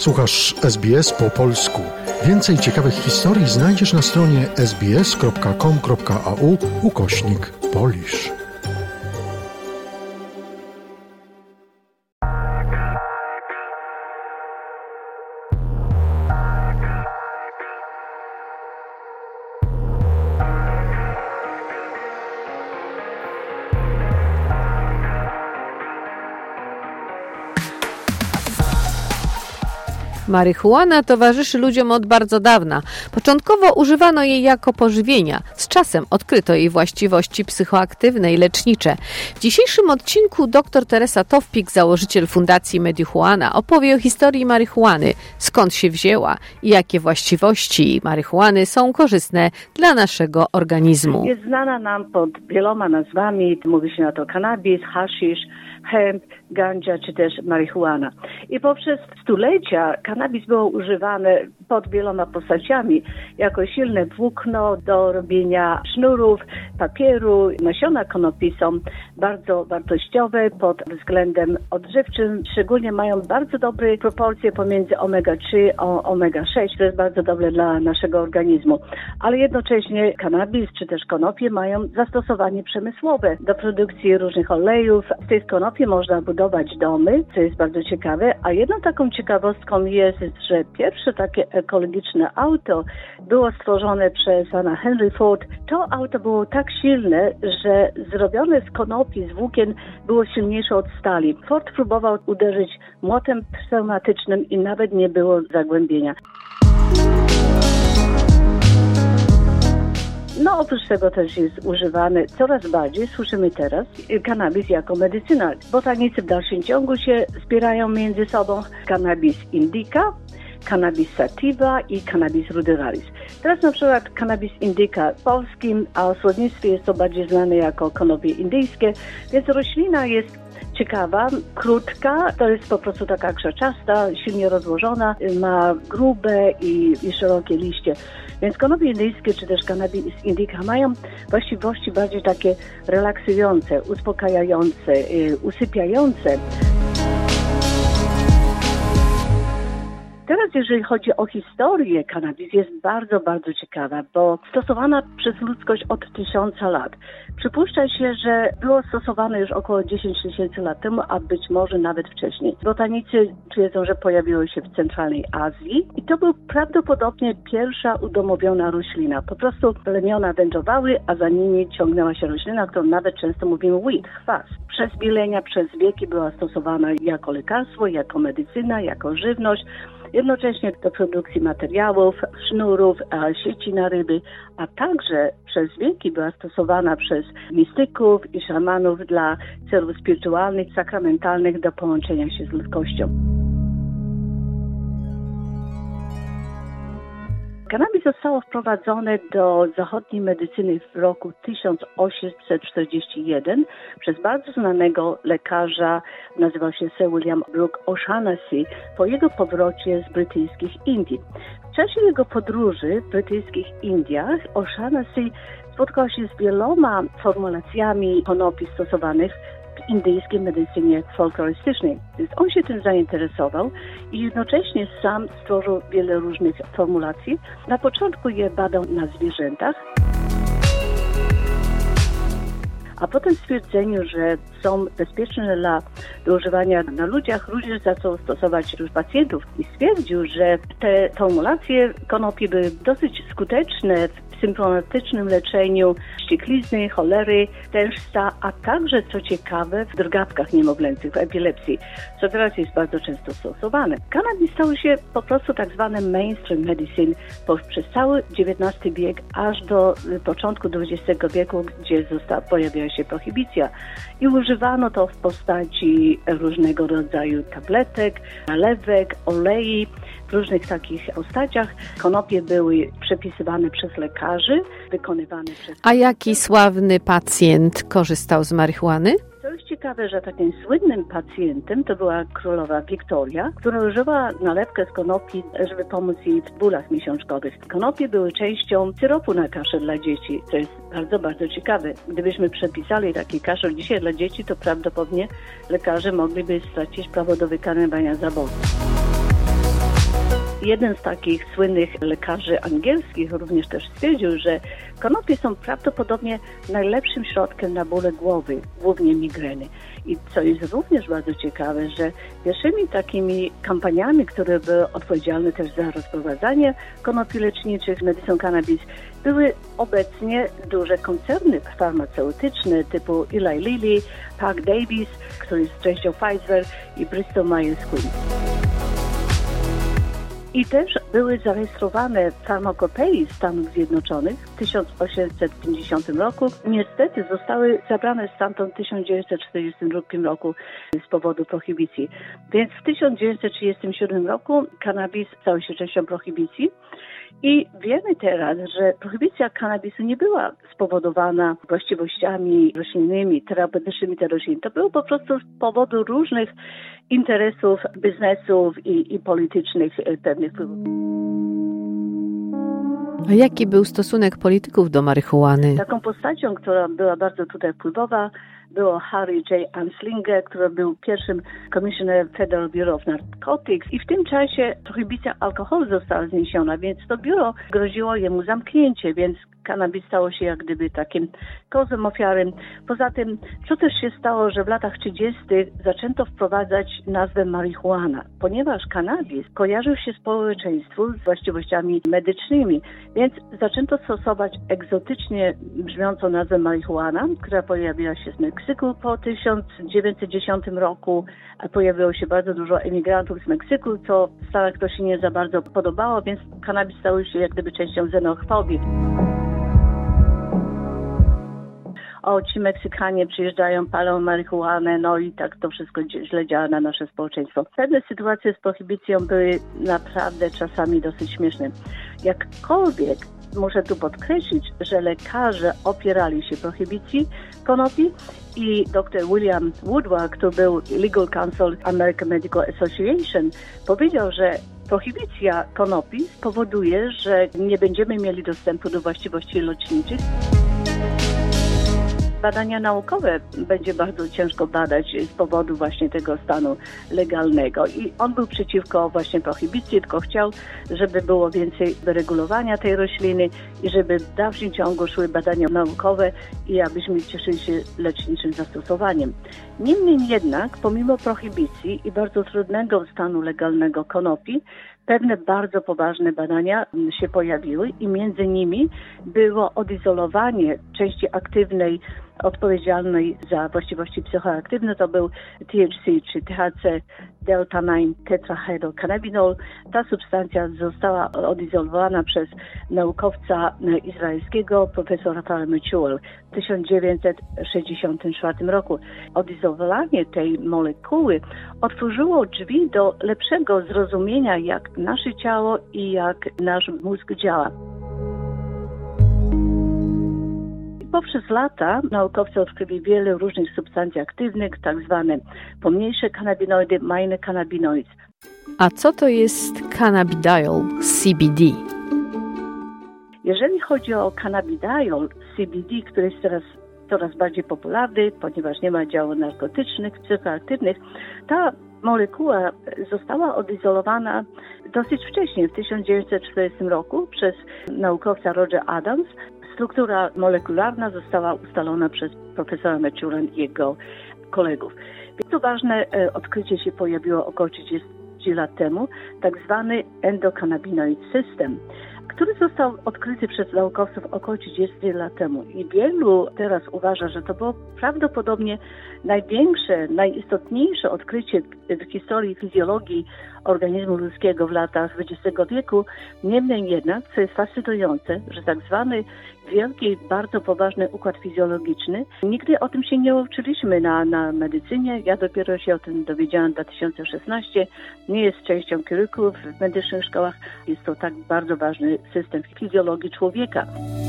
Słuchasz SBS po polsku. Więcej ciekawych historii znajdziesz na stronie sbs.com.au/Polish. Marihuana towarzyszy ludziom od bardzo dawna. Początkowo używano jej jako pożywienia. Z czasem odkryto jej właściwości psychoaktywne i lecznicze. W dzisiejszym odcinku dr Teresa Towpik, założyciel Fundacji Medijuana, opowie o historii marihuany, skąd się wzięła i jakie właściwości marihuany są korzystne dla naszego organizmu. Jest znana nam pod wieloma nazwami. Mówi się na to kanabis, haszisz, hemp, ganja czy też marihuana. I poprzez stulecia kanabis było używane pod wieloma postaciami jako silne włókno do robienia sznurów, papieru. Nasiona konopi są bardzo wartościowe pod względem odżywczym. Szczególnie mają bardzo dobre proporcje pomiędzy omega-3 a omega-6. To jest bardzo dobre dla naszego organizmu. Ale jednocześnie kanabis czy też konopie mają zastosowanie przemysłowe do produkcji różnych olejów. Z tej konopie można budować domy, co jest bardzo ciekawe. A jedną taką ciekawostką jest, że pierwsze takie ekologiczne auto było stworzone przez pana Henry Ford. To auto było tak silne, że zrobione z konopi, z włókien było silniejsze od stali. Ford próbował uderzyć młotem pneumatycznym i nawet nie było zagłębienia. No oprócz tego też jest używany coraz bardziej, słyszymy teraz, kanabis jako medycyna. Botanicy w dalszym ciągu się spierają między sobą. Kanabis indica, kanabis sativa i kanabis ruderalis. Teraz na przykład kanabis indica w polskim, a w słownictwie jest to bardziej znane jako konopie indyjskie, więc roślina jest ciekawa, krótka, to jest po prostu taka krzaczasta, silnie rozłożona, ma grube i szerokie liście. Więc konopie indyjskie czy też kanabis indica mają właściwości bardziej takie relaksujące, uspokajające, usypiające. Teraz jeżeli chodzi o historię, kanabis jest bardzo, bardzo ciekawa, bo stosowana przez ludzkość od 1000 lat. Przypuszcza się, że było stosowane już około 10 000 lat temu, a być może nawet wcześniej. Botanicy twierdzą, że pojawiło się w centralnej Azji i to był prawdopodobnie pierwsza udomowiona roślina. Po prostu plemiona wędrowały, a za nimi ciągnęła się roślina, którą nawet często mówimy weed, chwast. Przez milenia, przez wieki była stosowana jako lekarstwo, jako medycyna, jako żywność. Jednocześnie do produkcji materiałów, sznurów, sieci na ryby, a także przez wieki była stosowana przez mistyków i szamanów dla celów spirytualnych, sakramentalnych do połączenia się z ludzkością. Kanabis zostało wprowadzone do zachodniej medycyny w roku 1841 przez bardzo znanego lekarza, nazywał się Sir William Brooke O'Shaughnessy, po jego powrocie z brytyjskich Indii. W czasie jego podróży w brytyjskich Indiach O'Shaughnessy spotkał się z wieloma formulacjami konopi stosowanych w indyjskiej medycynie folklorystycznej. Więc on się tym zainteresował i jednocześnie sam stworzył wiele różnych formulacji. Na początku je badał na zwierzętach, a potem stwierdzeniu, że są bezpieczne do używania na ludziach, również zaczął stosować wśród pacjentów i stwierdził, że te formulacje konopi były dosyć skuteczne w symptomatycznym leczeniu wścieklizny, cholery, tężca, a także, co ciekawe, w drgawkach niemowlęcych, w epilepsji, co teraz jest bardzo często stosowane. Kanabis stał się po prostu tak zwany mainstream medicine przez cały XIX wiek, aż do początku XX wieku, gdzie pojawiła się prohibicja i używano to w postaci różnego rodzaju tabletek, nalewek, olei, w różnych takich postaciach. Konopie były przepisywane przez lekarzy, wykonywane przez... A jaki sławny pacjent korzystał z marihuany? To jest ciekawe, że takim słynnym pacjentem to była królowa Wiktoria, która używała nalewkę z konopi, żeby pomóc jej w bólach miesiączkowych. Konopie były częścią syropu na kaszel dla dzieci, co jest bardzo, bardzo ciekawe. Gdybyśmy przepisali taki kaszel dzisiaj dla dzieci, to prawdopodobnie lekarze mogliby stracić prawo do wykonywania zawodu. Jeden z takich słynnych lekarzy angielskich również też stwierdził, że konopie są prawdopodobnie najlepszym środkiem na bóle głowy, głównie migreny. I co jest również bardzo ciekawe, że pierwszymi takimi kampaniami, które były odpowiedzialne też za rozprowadzanie konopi leczniczych, Medicine Cannabis, były obecnie duże koncerny farmaceutyczne typu Eli Lilly, Park Davis, który jest częścią Pfizer, i Bristol Myers Squibb. I też były zarejestrowane farmakopei Stanów Zjednoczonych w 1850 roku. Niestety zostały zabrane stamtąd w 1942 roku z powodu prohibicji. Więc w 1937 roku kanabis stał się częścią prohibicji. I wiemy teraz, że prohibicja kannabisu nie była spowodowana właściwościami roślinnymi, terapeutycznymi tej roślin. To było po prostu z powodu różnych interesów, biznesów i politycznych pewnych wpływów. A jaki był stosunek polityków do marihuany? Taką postacią, która była bardzo tutaj wpływowa, było Harry J. Anslinger, który był pierwszym Commissioner Federal Bureau of Narcotics, i w tym czasie prohibicja alkoholu została zniesiona, więc to biuro groziło jemu zamknięcie, więc kanabis stało się jak gdyby takim kozłem ofiarym. Poza tym, co też się stało, że w latach 30. zaczęto wprowadzać nazwę marihuana, ponieważ kanabis kojarzył się społeczeństwu z właściwościami medycznymi, więc zaczęto stosować egzotycznie brzmiącą nazwę marihuana, która pojawiła się z Meksyku po 1910 roku. Pojawiło się bardzo dużo emigrantów z Meksyku, co w Stanach to się nie za bardzo podobało, więc kanabis stał się jak gdyby częścią xenofobii. Ci Meksykanie przyjeżdżają, palą marihuanę, no i tak to wszystko źle działa na nasze społeczeństwo. Pewne sytuacje z prohibicją były naprawdę czasami dosyć śmieszne. Jakkolwiek muszę tu podkreślić, że lekarze opierali się prohibicji konopi i dr William Woodward, który był Legal Counsel American Medical Association, powiedział, że prohibicja konopi spowoduje, że nie będziemy mieli dostępu do właściwości leczniczych. Badania naukowe będzie bardzo ciężko badać z powodu właśnie tego stanu legalnego. I on był przeciwko właśnie prohibicji, tylko chciał, żeby było więcej wyregulowania tej rośliny i żeby w dalszym ciągu szły badania naukowe i abyśmy cieszyli się leczniczym zastosowaniem. Niemniej jednak, pomimo prohibicji i bardzo trudnego stanu legalnego konopi, pewne bardzo poważne badania się pojawiły i między nimi było odizolowanie części aktywnej odpowiedzialnej za właściwości psychoaktywne, to był THC czy THC delta 9 tetrahydrocannabinol. Ta substancja została odizolowana przez naukowca izraelskiego profesora Rafael Mechuel w 1964 roku. Odizolowanie tej molekuły otworzyło drzwi do lepszego zrozumienia, jak nasze ciało i jak nasz mózg działa. Poprzez lata naukowcy odkryli wiele różnych substancji aktywnych, tak zwane pomniejsze kanabinoidy, minor cannabinoids. A co to jest cannabidiol, CBD? Jeżeli chodzi o cannabidiol, CBD, który jest teraz coraz bardziej popularny, ponieważ nie ma działów narkotycznych, psychoaktywnych, ta molekuła została odizolowana dosyć wcześnie, w 1940 roku przez naukowca Roger Adams. Struktura molekularna została ustalona przez profesora Mechula i jego kolegów. To ważne odkrycie się pojawiło około 30 lat temu, tak zwany endocannabinoid system, który został odkryty przez naukowców około 30 lat temu. I wielu teraz uważa, że to było prawdopodobnie największe, najistotniejsze odkrycie w historii fizjologii organizmu ludzkiego w latach XX wieku. Niemniej jednak, co jest fascynujące, że tak zwany wielki, bardzo poważny układ fizjologiczny, nigdy o tym się nie uczyliśmy na medycynie. Ja dopiero się o tym dowiedziałam w 2016. Nie jest częścią kurykulów w medycznych szkołach. Jest to tak bardzo ważny system fizjologii człowieka.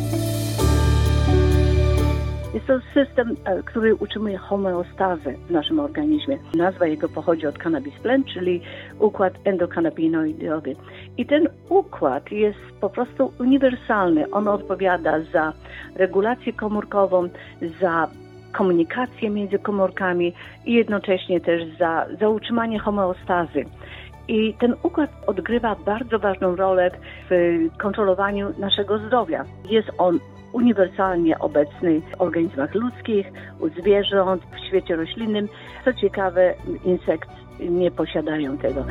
Jest to system, który utrzymuje homeostazę w naszym organizmie. Nazwa jego pochodzi od cannabis plant, czyli układ endokannabinoidowy. I ten układ jest po prostu uniwersalny. On odpowiada za regulację komórkową, za komunikację między komórkami i jednocześnie też za utrzymanie homeostazy. I ten układ odgrywa bardzo ważną rolę w kontrolowaniu naszego zdrowia. Jest on uniwersalnie obecny w organizmach ludzkich, u zwierząt, w świecie roślinnym. Co ciekawe, insekty nie posiadają tego.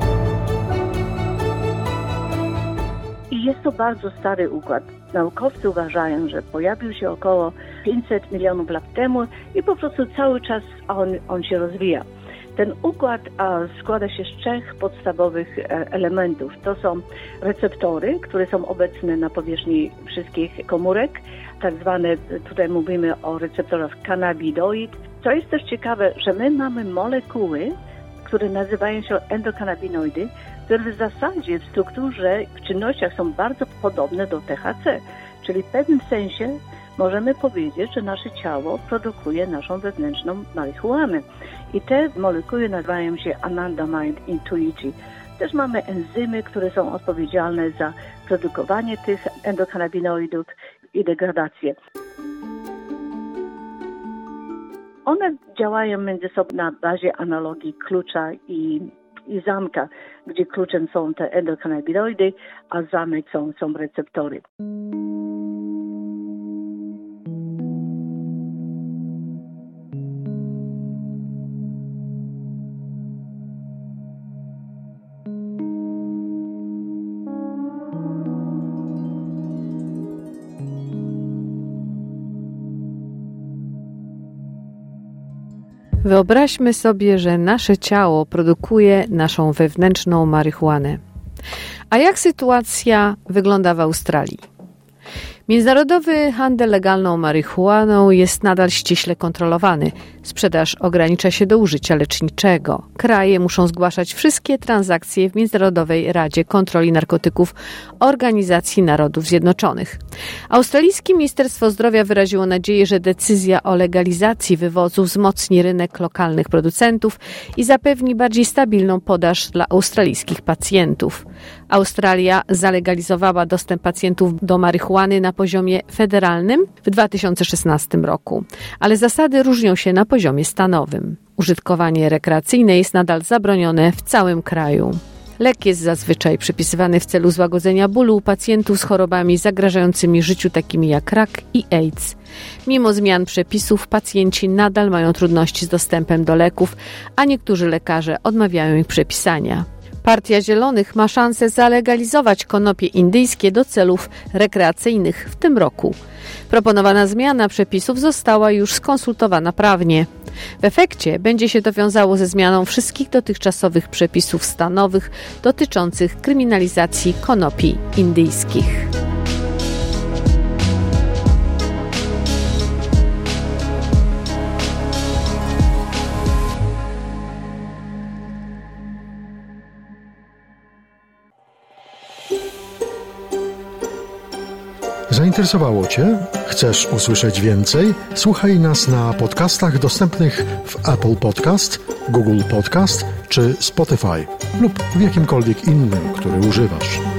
I jest to bardzo stary układ. Naukowcy uważają, że pojawił się około 500 milionów lat temu i po prostu cały czas on się rozwija. Ten układ składa się z 3 podstawowych elementów. To są receptory, które są obecne na powierzchni wszystkich komórek, tak zwane, tutaj mówimy o receptorach kanabinoid. Co jest też ciekawe, że my mamy molekuły, które nazywają się endokannabinoidy, które w zasadzie w strukturze, w czynnościach są bardzo podobne do THC. Czyli w pewnym sensie możemy powiedzieć, że nasze ciało produkuje naszą wewnętrzną marihuanę. I te molekuły nazywają się anandamide intuici. Też mamy enzymy, które są odpowiedzialne za produkowanie tych endokannabinoidów i degradację. One działają między sobą na bazie analogii klucza i zamka, gdzie kluczem są te endokannabinoidy, a zamek są receptory. Wyobraźmy sobie, że nasze ciało produkuje naszą wewnętrzną marihuanę. A jak sytuacja wygląda w Australii? Międzynarodowy handel legalną marihuaną jest nadal ściśle kontrolowany. Sprzedaż ogranicza się do użycia leczniczego. Kraje muszą zgłaszać wszystkie transakcje w Międzynarodowej Radzie Kontroli Narkotyków Organizacji Narodów Zjednoczonych. Australijskie Ministerstwo Zdrowia wyraziło nadzieję, że decyzja o legalizacji wywozu wzmocni rynek lokalnych producentów i zapewni bardziej stabilną podaż dla australijskich pacjentów. Australia zalegalizowała dostęp pacjentów do marihuany na poziomie federalnym w 2016 roku, ale zasady różnią się na poziomie stanowym. Użytkowanie rekreacyjne jest nadal zabronione w całym kraju. Lek jest zazwyczaj przepisywany w celu złagodzenia bólu u pacjentów z chorobami zagrażającymi życiu, takimi jak rak i AIDS. Mimo zmian przepisów, pacjenci nadal mają trudności z dostępem do leków, a niektórzy lekarze odmawiają ich przepisania. Partia Zielonych ma szansę zalegalizować konopie indyjskie do celów rekreacyjnych w tym roku. Proponowana zmiana przepisów została już skonsultowana prawnie. W efekcie będzie się to wiązało ze zmianą wszystkich dotychczasowych przepisów stanowych dotyczących kryminalizacji konopi indyjskich. Zainteresowało Cię? Chcesz usłyszeć więcej? Słuchaj nas na podcastach dostępnych w Apple Podcast, Google Podcast czy Spotify lub w jakimkolwiek innym, który używasz.